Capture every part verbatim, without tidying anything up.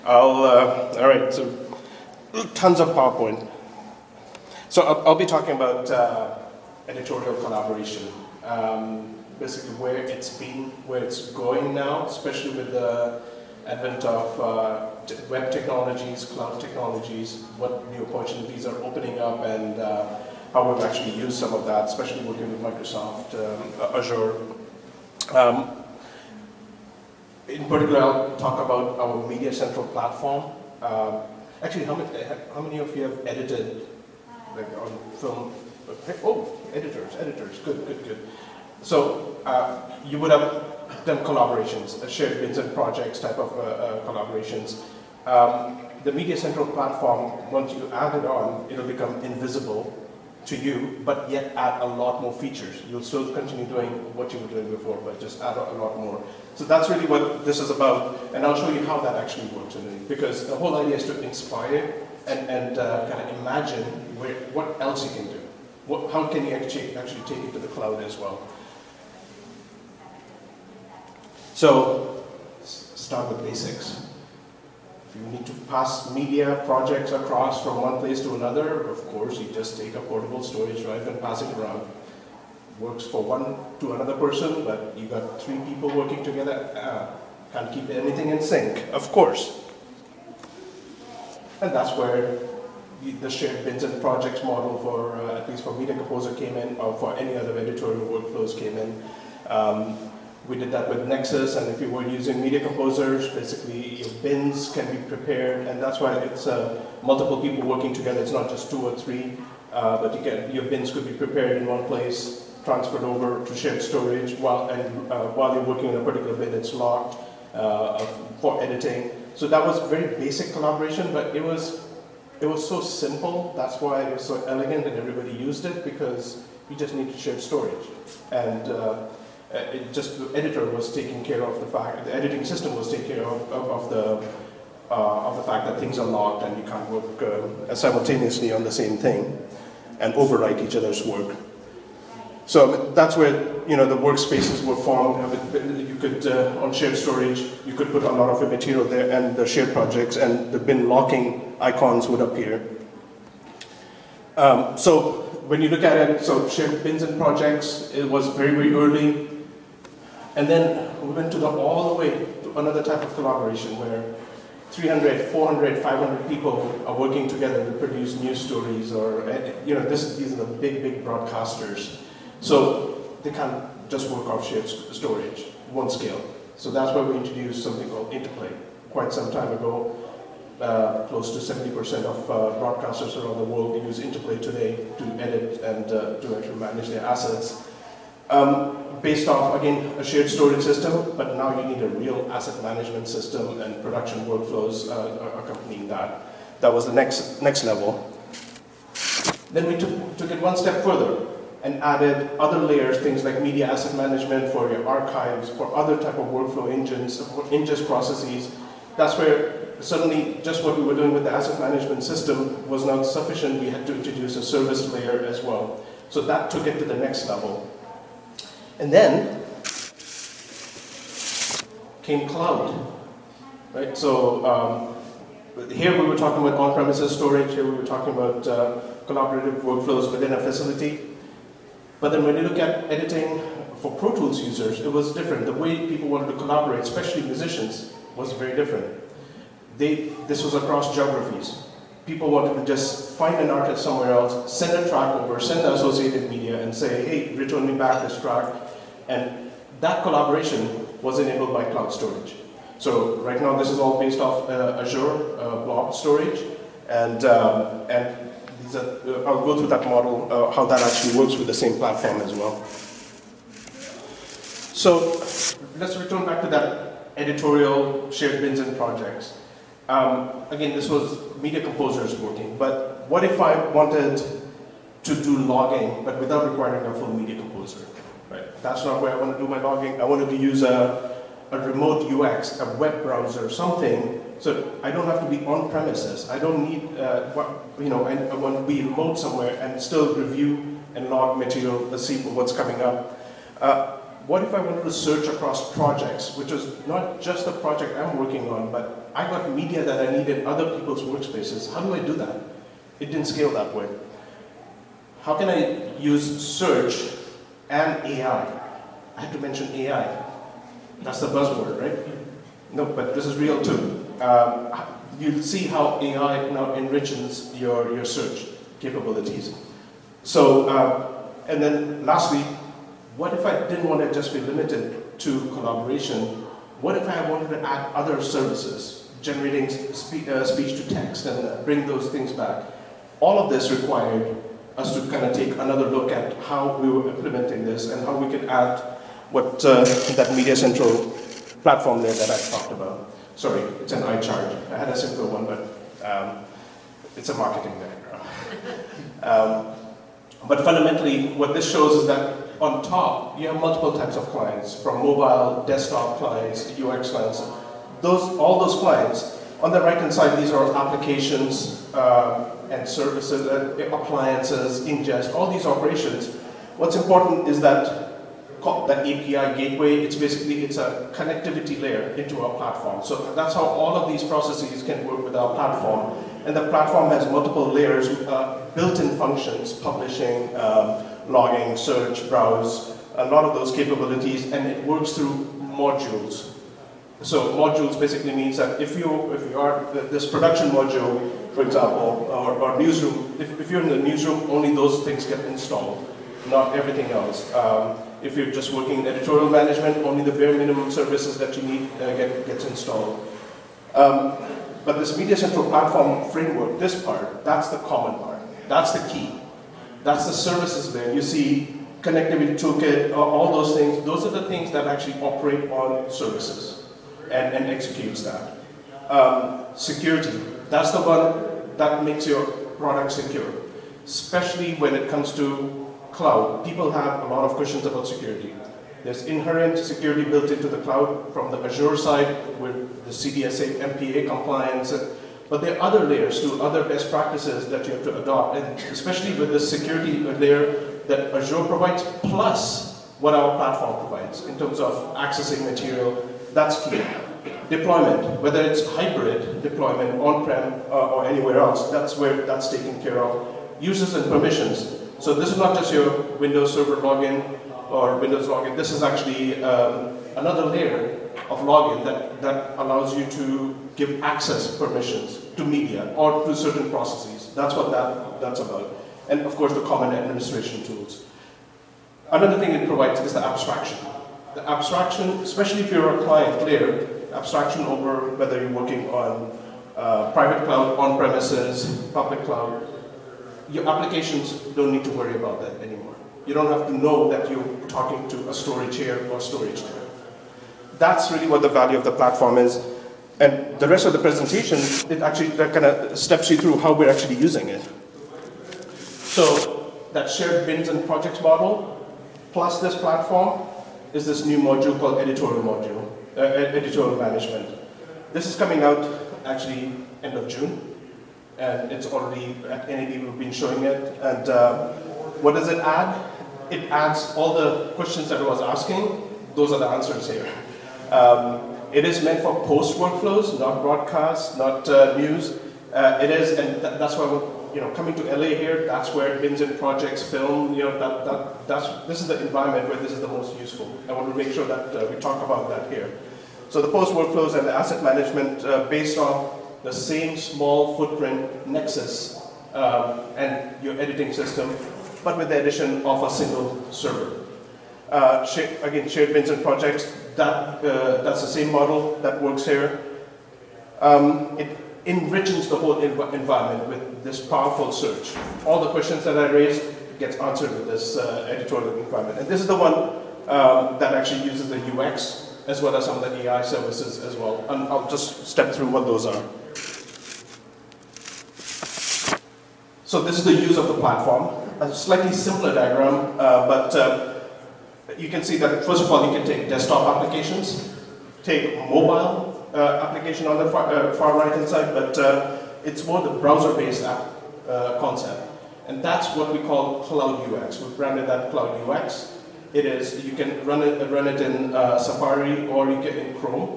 I'll, uh, all right, so tons of PowerPoint. So I'll, I'll be talking about uh, editorial collaboration, um, basically where it's been, where it's going now, especially with the advent of uh, web technologies, cloud technologies, what new opportunities are opening up, and uh, how we've actually used some of that, especially working with Microsoft um, Azure. Um, In particular, I'll talk about our Media Central platform. Uh, actually, how many, how many of you have edited like on film? Oh, editors, editors, good, good, good. So uh, you would have done collaborations, uh, shared bins and projects type of uh, uh, collaborations. Um, the Media Central platform, once you add it on, it'll become invisible to you, but yet add a lot more features. You'll still continue doing what you were doing before, but just add a lot more. So that's really what this is about, and I'll show you how that actually works, because the whole idea is to inspire and, and uh, kind of imagine where, what else you can do. What, how can you actually, actually take it to the cloud as well? So, start with basics. If you need to pass media projects across from one place to another, of course, you just take a portable storage drive and pass it around. Works for one to another person, but you got three people working together. Uh, can't keep anything in sync, of course. And that's where the shared bins and projects model for, uh, at least for Media Composer came in, or for any other editorial workflows came in. Um, We did that with Nexus, and if you were using Media Composers, basically your bins can be prepared, and that's why it's uh, multiple people working together. It's not just two or three, uh, but you can, your bins could be prepared in one place, transferred over to shared storage, while, and uh, while you're working on a particular bin, it's locked uh, for editing. So that was very basic collaboration, but it was, it was so simple. That's why it was so elegant, and everybody used it, because you just needed shared storage. And uh, Uh, it just, the editor was taking care of the fact, the editing system was taking care of, of, of the uh, of the fact that things are locked and you can't work uh, simultaneously on the same thing and overwrite each other's work. So that's where, you know, the workspaces were formed. You could, uh, on shared storage, you could put a lot of your material there, and the shared projects and the bin locking icons would appear. Um, so when you look at it, so shared bins and projects, it was very, very early. And then we went to the, all the way to another type of collaboration where three hundred, four hundred, five hundred people are working together to produce news stories, or, you know, this, these are the big, big broadcasters. So they can't just work off shared storage, won't scale. So that's why we introduced something called Interplay quite some time ago. Uh, close to seventy percent of uh, broadcasters around the world use Interplay today to edit and uh, to actually manage their assets. Um, based off, again, a shared storage system, but now you need a real asset management system and production workflows uh, accompanying that. That was the next, next level. Then we took, took it one step further and added other layers, things like media asset management for your archives, for other type of workflow engines, ingest processes. That's where suddenly just what we were doing with the asset management system was not sufficient. We had to introduce a service layer as well. So that took it to the next level. And then came cloud, right? So um, here we were talking about on-premises storage, here we were talking about uh, collaborative workflows within a facility. But then when you look at editing for Pro Tools users, it was different. The way people wanted to collaborate, especially musicians, was very different. They, this was across geographies. People wanted to just find an artist somewhere else, send a track over, send the associated media, and say, hey, return me back this track. And that collaboration was enabled by cloud storage. So right now, this is all based off uh, Azure uh, blob storage, and um, and these are, uh, I'll go through that model, uh, how that actually works with the same platform as well. So let's return back to that editorial shared bins and projects. Um, again, this was Media Composers working, but what if I wanted to do logging, but without requiring a full Media Composer? Right? That's not where I want to do my logging. I wanted to use a, a remote U X, a web browser, something, so I don't have to be on premises. I don't need, uh, what, you know, I, I want to be remote somewhere and still review and log material, let's see what's coming up. Uh, what if I wanted to search across projects, which is not just the project I'm working on, but I got media that I need in other people's workspaces. How do I do that? It didn't scale that way. How can I use search and A I? I had to mention A I. That's the buzzword, right? No, but this is real too. Um, you'll see how A I now enriches your, your search capabilities. So, uh, and then lastly, what if I didn't want to just be limited to collaboration? What if I wanted to add other services, generating spe uh, speech to text and uh, bring those things back? All of this required us to kind of take another look at how we were implementing this and how we could add what uh, that Media Central platform there that I talked about. Sorry, it's an eye chart. I had a simple one, but um, it's a marketing diagram. um, but fundamentally, what this shows is that on top, you have multiple types of clients, from mobile, desktop clients, U X clients. Those, all those clients, on the right-hand side, these are applications uh, and services, uh, appliances, ingest, all these operations. What's important is that that A P I gateway, it's basically, it's a connectivity layer into our platform. So that's how all of these processes can work with our platform. And the platform has multiple layers, uh, built-in functions, publishing, um, logging, search, browse, a lot of those capabilities, and it works through modules. So modules basically means that if you, if you are this production module, for example, or, or newsroom, if, if you're in the newsroom, only those things get installed, not everything else. Um, if you're just working in editorial management, only the bare minimum services that you need uh, get, gets installed. Um, but this Media Central platform framework, this part, that's the common part. That's the key. That's the services there. You see connectivity toolkit, all those things. Those are the things that actually operate on services and, and executes that. Um, security, that's the one that makes your product secure, especially when it comes to cloud. People have a lot of questions about security. There's inherent security built into the cloud from the Azure side with the C D S A, M P A compliance, but there are other layers to other best practices that you have to adopt, and especially with the security layer that Azure provides, plus what our platform provides in terms of accessing material, that's key. Deployment, whether it's hybrid deployment, on-prem uh, or anywhere else, that's where that's taken care of. Users and permissions. So this is not just your Windows Server login or Windows login. This is actually um, another layer of login that, that allows you to give access permissions to media or to certain processes. That's what that, that's about. And of course, the common administration tools. Another thing it provides is the abstraction. The abstraction, especially if you're a client layer, abstraction over whether you're working on uh, private cloud, on-premises, public cloud, your applications don't need to worry about that anymore. You don't have to know that you're talking to a storage here or storage there. That's really what the value of the platform is. And the rest of the presentation, it actually kind of steps you through how we're actually using it. So that shared bins and projects model, plus this platform, is this new module called editorial module, uh, editorial management. This is coming out actually end of June. And it's already at N A B, we've been showing it. And uh, what does it add? It adds all the questions that I was asking. Those are the answers here. Um, it is meant for post workflows, not broadcast, not uh, news. Uh, it is, and th that's why we're, you know, coming to L A here. That's where bins and projects, film. You know, that, that that's this is the environment where this is the most useful. I want to make sure that uh, we talk about that here. So the post workflows and the asset management uh, based on the same small footprint nexus um, and your editing system, but with the addition of a single server. Uh, sh again, shared bins and projects, that, uh, that's the same model that works here. Um, it enriches the whole env environment with this powerful search. All the questions that I raised gets answered with this uh, editorial environment. And this is the one um, that actually uses the U X as well as some of the A I services as well. And I'll just step through what those are. So this is the use of the platform. A slightly simpler diagram, uh, but uh, you can see that first of all you can take desktop applications, take mobile uh, application on the far, uh, far right hand side, but uh, it's more the browser-based app uh, concept. And that's what we call Cloud U X. We've branded that Cloud U X. It is, you can run it, run it in uh, Safari or you can in Chrome.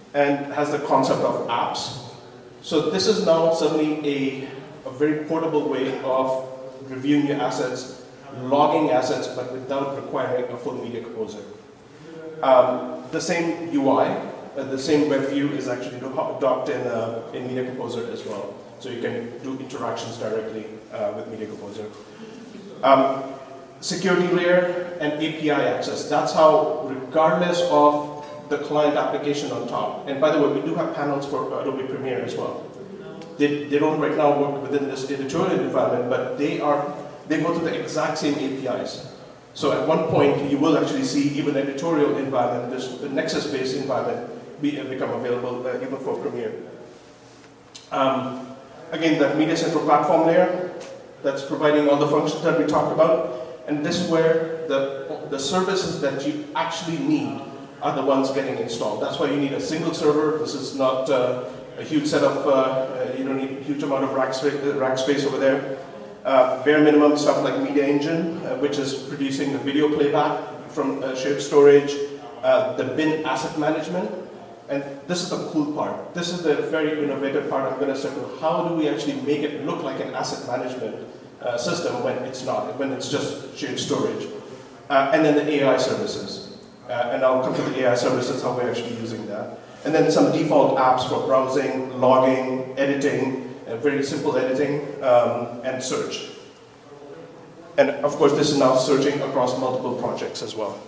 and has the concept of apps. So this is now suddenly a, a very portable way of reviewing your assets, logging assets, but without requiring a full Media Composer. Um, the same U I, uh, the same web view is actually docked in, uh, in Media Composer as well. So you can do interactions directly uh, with Media Composer. Um, security layer and A P I access. That's how, regardless of the client application on top. And by the way, we do have panels for Adobe Premiere as well. They, they don't right now work within this editorial environment, but they are they go to the exact same A P Is. So at one point, you will actually see even editorial environment, this Nexus-based environment, be, become available uh, even for Premiere. Um, again, that Media Central platform layer, that's providing all the functions that we talked about. And this is where the, the services that you actually need are the ones getting installed. That's why you need a single server. This is not uh, a huge setup. Uh, you don't need a huge amount of rack space, rack space over there. Uh, bare minimum stuff like Media Engine, uh, which is producing the video playback from uh, shared storage, uh, the bin asset management. And this is the cool part. This is the very innovative part I'm going to circle. How do we actually make it look like an asset management uh, system when it's not, when it's just shared storage? Uh, and then the A I services. Uh, and I'll come to the A I services, how we're actually using that. And then some default apps for browsing, logging, editing, uh, very simple editing, um, and search. And of course, this is now searching across multiple projects as well.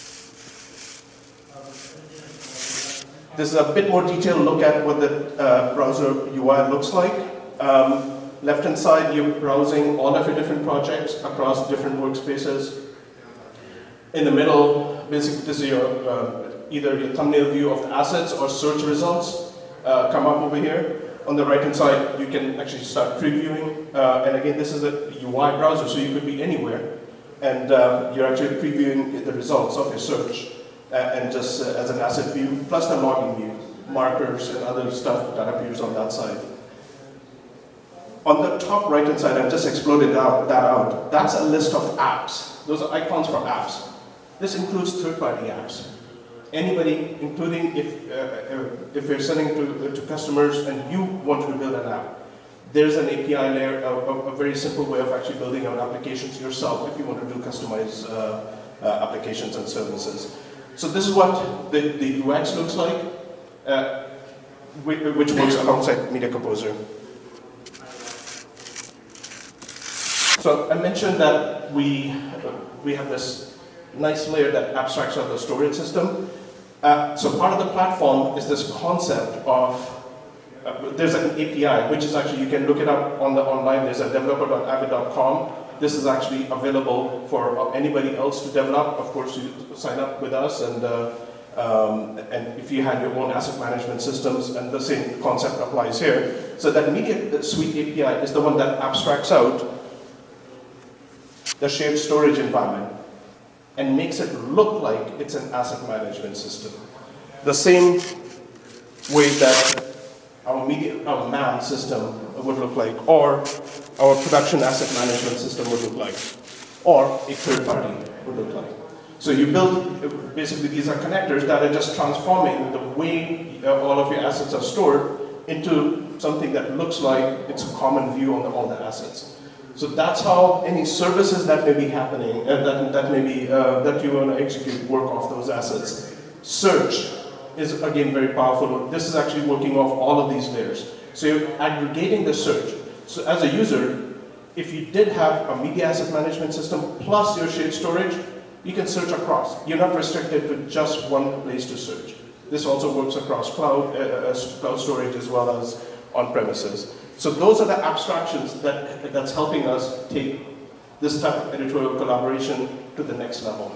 This is a bit more detailed look at what the uh, browser U I looks like. Um, left-hand side, you're browsing all of your different projects across different workspaces. In the middle, basically, this is your, uh, either your thumbnail view of the assets or search results uh, come up over here. On the right-hand side, you can actually start previewing. Uh, and again, this is a U I browser, so you could be anywhere. And uh, you're actually previewing the results of your search. Uh, and just uh, as an asset view, plus the logging view, markers and other stuff that appears on that side. On the top right-hand side, I've just exploded out, that out. That's a list of apps. Those are icons for apps. This includes third-party apps. Anybody, including if, uh, if you're selling to, to customers and you want to build an app, there's an A P I layer, a, a very simple way of actually building out applications yourself if you want to do customized uh, uh, applitions and services. So this is what the, the U X looks like, uh, which works alongside Media Composer. So I mentioned that we, we have this nice layer that abstracts out the storage system. Uh, so part of the platform is this concept of, uh, there's an A P I, which is actually, you can look it up on the online, there's a developer dot avid dot com. This is actually available for anybody else to develop. Of course, you sign up with us, and, uh, um, and if you had your own asset management systems, and the same concept applies here. So that Media Suite A P I is the one that abstracts out the shared storage environment and makes it look like it's an asset management system. The same way that our media, our M A M system would look like, or our production asset management system would look like, or a third party would look like. So you build, basically these are connectors that are just transforming the way all of your assets are stored into something that looks like it's a common view on the, all the assets. So that's how any services that may be happening, and that, that may be, uh, that you want to execute work off those assets. Search is again very powerful. This is actually working off all of these layers. So you're aggregating the search. So as a user, if you did have a media asset management system plus your shared storage, you can search across. You're not restricted to just one place to search. This also works across cloud, uh, cloud storage as well as on-premises. So those are the abstractions that, that's helping us take this type of editorial collaboration to the next level.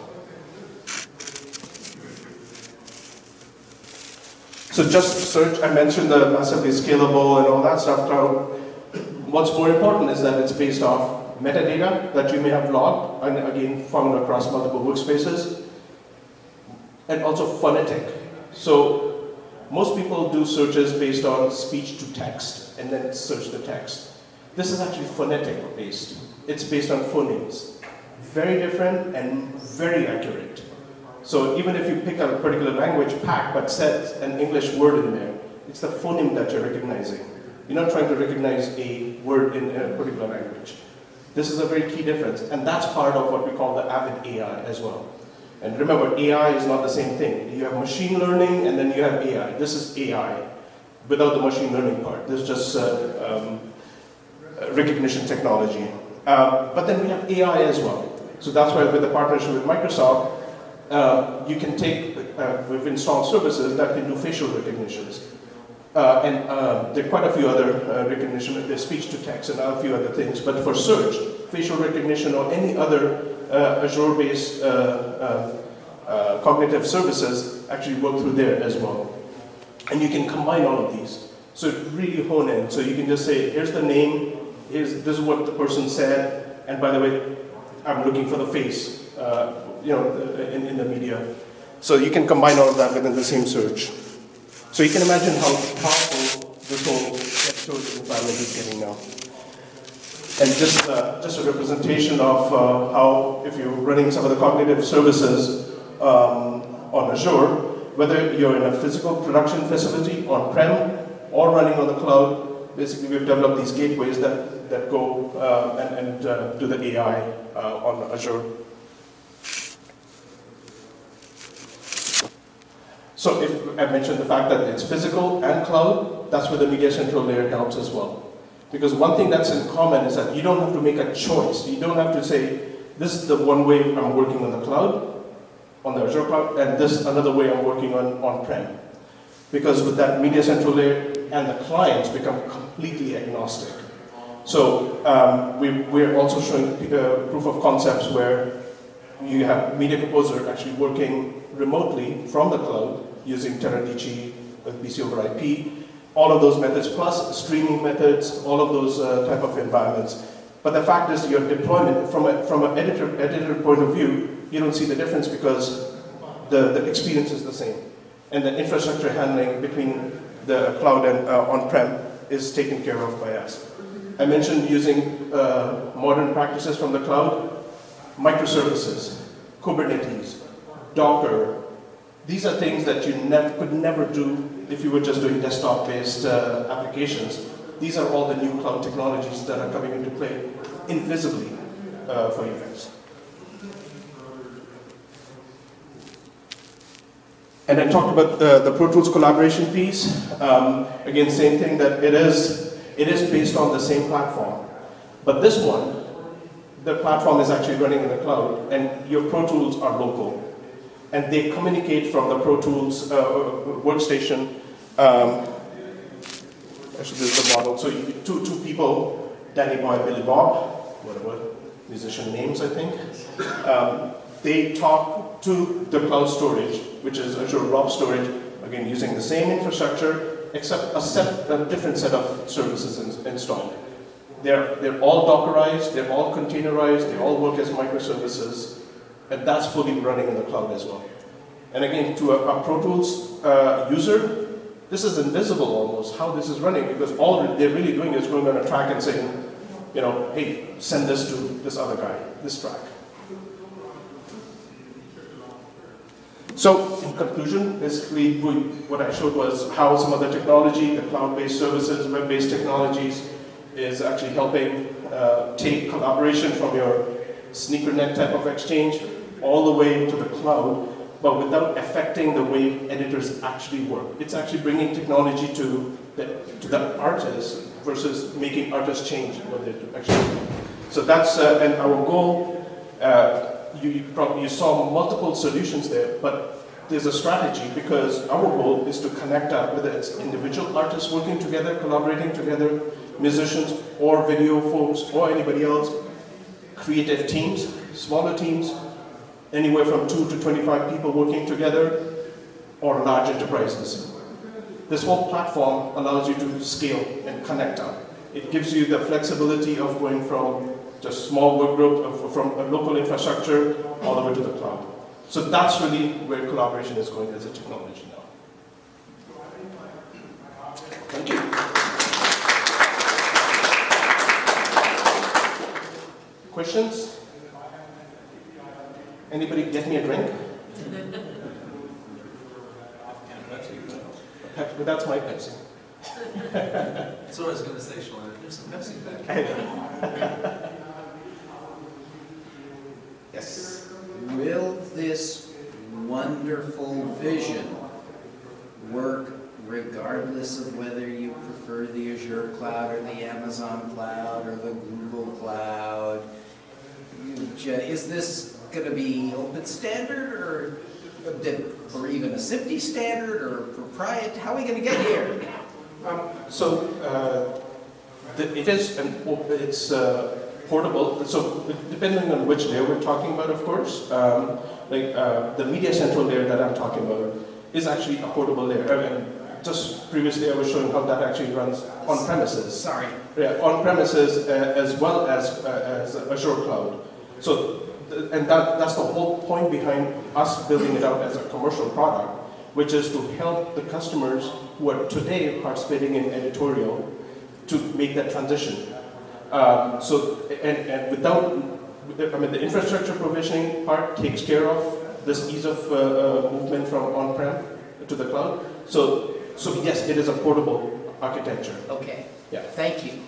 So just search, I mentioned the massively scalable and all that stuff. Cloud. What's more important is that it's based off metadata that you may have logged, and again, found across multiple workspaces, and also phonetic. So most people do searches based on speech to text, and then search the text. This is actually phonetic based. It's based on phonemes. Very different and very accurate. So even if you pick a particular language pack but set an English word in there, it's the phoneme that you're recognizing. You're not trying to recognize a word in a particular language. This is a very key difference, and that's part of what we call the Avid A I as well. And remember, A I is not the same thing. You have machine learning, and then you have A I. This is A I without the machine learning part. This is just uh, um, recognition technology. Uh, but then we have A I as well. So that's why with the partnership with Microsoft, uh, you can take, uh, we've installed services that can do facial recognitions. Uh, and uh, there are quite a few other uh, recognition, there's speech to text and a few other things, but for search, facial recognition or any other uh, Azure-based uh, uh, uh, cognitive services actually work through there as well. And you can combine all of these. So it really hone in. So you can just say, here's the name, here's, this is what the person said, and by the way, I'm looking for the face, uh, you know, in, in the media. So you can combine all of that within the same search. So you can imagine how powerful this whole editorial environment is getting now. And just, uh, just a representation of uh, how, if you're running some of the cognitive services um, on Azure, whether you're in a physical production facility on-prem or running on the cloud, basically we've developed these gateways that, that go uh, and, and uh, do the A I uh, on Azure. So if I mentioned the fact that it's physical and cloud, that's where the Media Central layer helps as well. Because one thing that's in common is that you don't have to make a choice. You don't have to say, this is the one way I'm working on the cloud, on the Azure cloud, and this another way I'm working on on-prem. Because with that Media Central layer and the clients become completely agnostic. So um, we, we're also showing uh, proof of concepts where you have Media Composer actually working remotely from the cloud using Teradici with B C over I P, all of those methods, plus streaming methods, all of those uh, type of environments. But the fact is your deployment, from a, from an editor, editor point of view, you don't see the difference because the, the experience is the same. And the infrastructure handling between the cloud and uh, on-prem is taken care of by us. I mentioned using uh, modern practices from the cloud, microservices, Kubernetes, Docker. These are things that you nev could never do if you were just doing desktop-based uh, applications. These are all the new cloud technologies that are coming into play invisibly uh, for you guys. And I talked about the, the Pro Tools collaboration piece. Um, again, same thing, that it is, it is based on the same platform. But this one, the platform is actually running in the cloud, and your Pro Tools are local. And they communicate from the Pro Tools uh, workstation. Um, actually, this is the model. So you, two, two people, Danny Boy, Billy Bob, whatever musician names, I think. Um, they talk to the cloud storage, which is Azure Blob Storage, again, using the same infrastructure, except a, set, a different set of services in, installed. They're, they're all Dockerized, they're all containerized, they all work as microservices, and that's fully running in the cloud as well. And again, to a, a Pro Tools uh, user, this is invisible almost, how this is running, because all they're really doing is going on a track and saying, you know, hey, send this to this other guy, this track. So, in conclusion, basically what I showed was how some of the technology, the cloud-based services, web-based technologies, is actually helping uh, take collaboration from your SneakerNet type of exchange all the way to the cloud, but without affecting the way editors actually work. It's actually bringing technology to the, to the artist versus making artists change what they actually do. So that's, uh, and our goal, uh, you, you, probably, you saw multiple solutions there, but there's a strategy, because our goal is to connect up, whether it's individual artists working together, collaborating together, musicians or video folks or anybody else, creative teams, smaller teams, anywhere from two to twenty-five people working together, or large enterprises. This whole platform allows you to scale and connect up. It gives you the flexibility of going from just small work group, from a local infrastructure, all the way to the cloud. So that's really where collaboration is going as a technology now. Thank you. Questions? Anybody get me a drink? That's my Pepsi. That's what I was going to say, Sean. There's some Pepsi back here. Yes. Will this wonderful vision work regardless of whether you prefer the Azure cloud or the Amazon cloud or the Google cloud? Is this going to be open standard or, or even a SIP-D standard or proprietary? How are we going to get here? Um, so uh, the, it is an it's uh, portable. So depending on which layer we're talking about, of course, um, like uh, the Media Central layer that I'm talking about is actually a portable layer. And just previously, I was showing how that actually runs on premises. Sorry. Yeah, on premises uh, as well as uh, as Azure cloud. So, th and that that's the whole point behind us building it out as a commercial product, which is to help the customers who are today participating in editorial to make that transition. Um, so, and, and without, I mean, the infrastructure provisioning part takes care of this ease of uh, uh, movement from on-prem to the cloud. So, so yes, it is a portable architecture. Okay. Yeah. Thank you.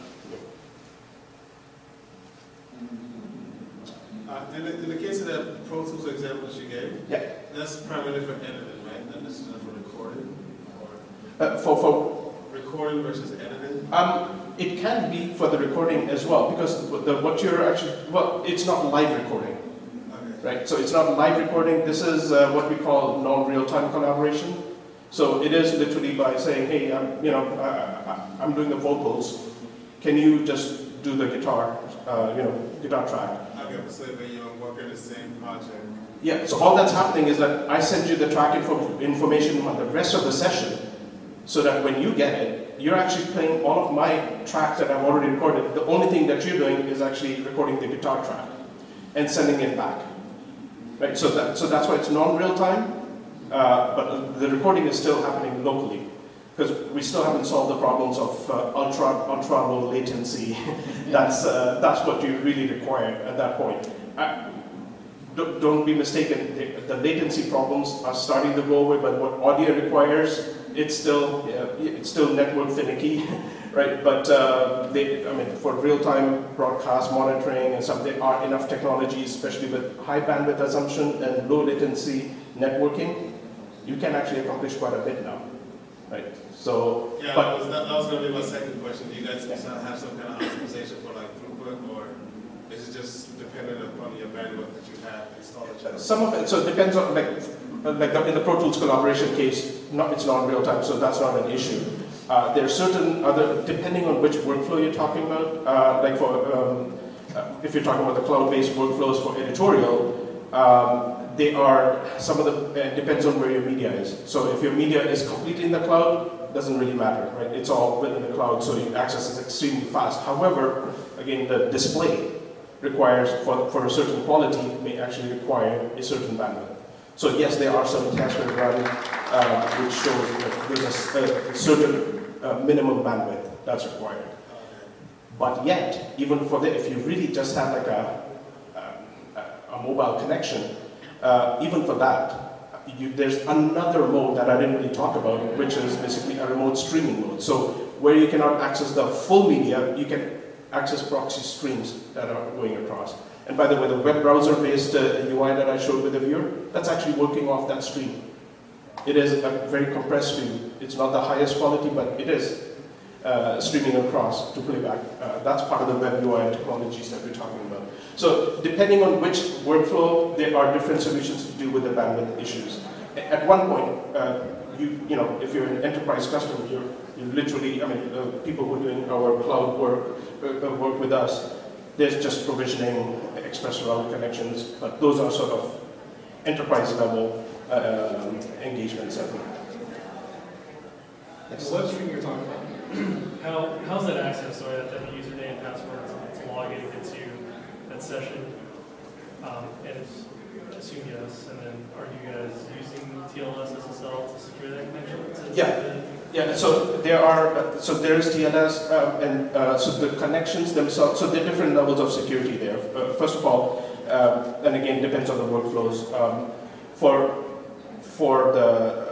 Uh, in, the, in the case of that Pro Tools example that you gave, Yeah. that's primarily for editing, right? Not necessarily for recording. Or Uh, for for recording versus editing. um, it can be for the recording as well, because the, what you're actually, well, it's not live recording, Okay. right? So it's not live recording. This is uh, what we call non-real-time collaboration. So it is literally by saying, hey, I'm, you know, I, I, I'm doing the vocals. Can you just do the guitar, uh, you know, guitar track? Okay, so when you're working the same project. Yeah. So all that's happening is that I send you the track info information on the rest of the session, so that when you get it, you're actually playing all of my tracks that I've already recorded. The only thing that you're doing is actually recording the guitar track and sending it back. Right. So that so that's why it's non-real time. Uh, but the recording is still happening locally, because we still haven't solved the problems of uh, ultra ultra low latency. that's uh, that's what you really require at that point. Uh, don't, don't be mistaken. The, the latency problems are starting to go away, but what audio requires, it's still uh, it's still network finicky, right? But uh, they, I mean, for real-time broadcast monitoring and stuff, there are enough technologies, especially with high bandwidth assumption and low latency networking. You can actually accomplish quite a bit now, right? So, Yeah, but that was, that, that was going to be my second question. Do you guys have some kind of optimization for like throughput, or is it just dependent upon your bandwidth that you have installed? At some of it, so it depends on, like, like in the Pro Tools collaboration case, not, it's not real time, so that's not an issue. Uh, there are certain other, depending on which workflow you're talking about, uh, like for, um, uh, if you're talking about the cloud-based workflows for editorial, um, they are, some of the, it depends on where your media is. So if your media is completely in the cloud, doesn't really matter, right? It's all within the cloud, so your access is extremely fast. However, again, the display requires, for, for a certain quality, may actually require a certain bandwidth. So yes, there are some tests we run uh, which show that there's a, a certain uh, minimum bandwidth that's required. But yet, even for the, if you really just have like a, a, a mobile connection, Uh, even for that, you, there's another mode that I didn't really talk about, which is basically a remote streaming mode. So where you cannot access the full media, you can access proxy streams that are going across. And by the way, the web browser-based uh, U I that I showed with the viewer, that's actually working off that stream. It is a very compressed stream. It's not the highest quality, but it is uh, streaming across to playback. Uh, that's part of the web U I technologies that we're talking about. So depending on which workflow, there are different solutions to deal with the bandwidth issues. At one point, uh, you you know, if you're an enterprise customer, you're, you're literally, I mean, uh, people who are doing our cloud work, uh, work with us, there's just provisioning express route connections, but those are sort of enterprise level uh, engagements, I think. Yes. The web stream you're talking about, how, how's that access, or that, that username and password to log in into that session? Um, and I assume yes, and then are you guys using T L S S S L to secure that connection? To yeah, the, yeah. So there are, uh, so there is T L S, uh, and uh, so the connections themselves. So there are different levels of security there. Uh, first of all, um, and again depends on the workflows. Um, for for the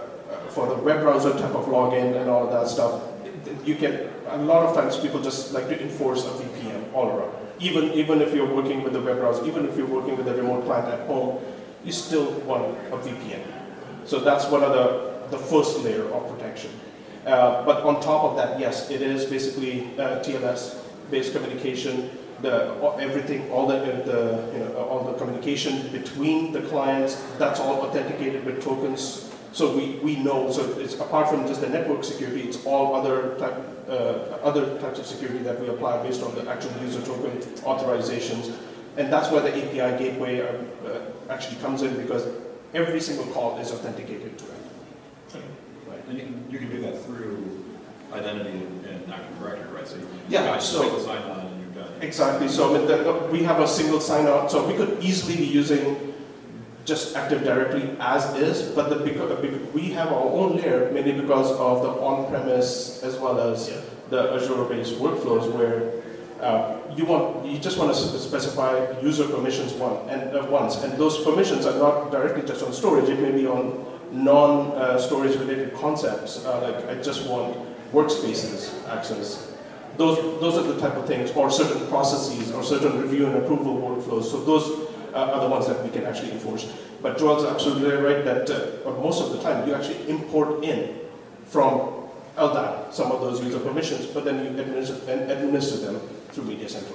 for the web browser type of login and all of that stuff, you can, a lot of times people just like to enforce a V P N all around. Even, even if you're working with the web browser, even if you're working with a remote client at home, you still want a V P N. So that's one of the, the first layer of protection. Uh, but on top of that, yes, it is basically uh, T L S-based communication. The everything, all the, the you know all the communication between the clients, that's all authenticated with tokens. So we, we know. So it's apart from just the network security, it's all other type uh, other types of security that we apply based on the actual user token authorizations, and that's where the A P I gateway uh, uh, actually comes in, because every single call is authenticated to it. Right, and you can you can do that through identity and active directory, right? So you Yeah, got so- single sign on and you've got Exactly. So with the, we have a single sign-on, so we could easily be using just Active Directory as is, but the, because, we have our own layer, mainly because of the on-premise as well as Yeah. the Azure-based workflows, where uh, you want you just want to specify user permissions one and uh, once, and those permissions are not directly just on storage. It may be on non-storage uh, related concepts, uh, like I just want workspaces access. Those, those are the type of things, or certain processes, or certain review and approval workflows. So those uh, are the ones that we can actually enforce. But Joel's absolutely right that uh, most of the time you actually import in from L D A P some of those user permissions, but then you administer, and administer them through Media Center.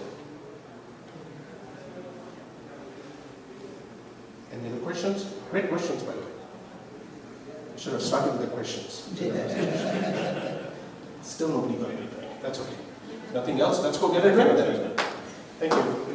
Any other questions? Great questions, by the way. I should have started with the questions. Still nobody got anything. That's okay. Nothing else? Let's go get it ready then. Thank you.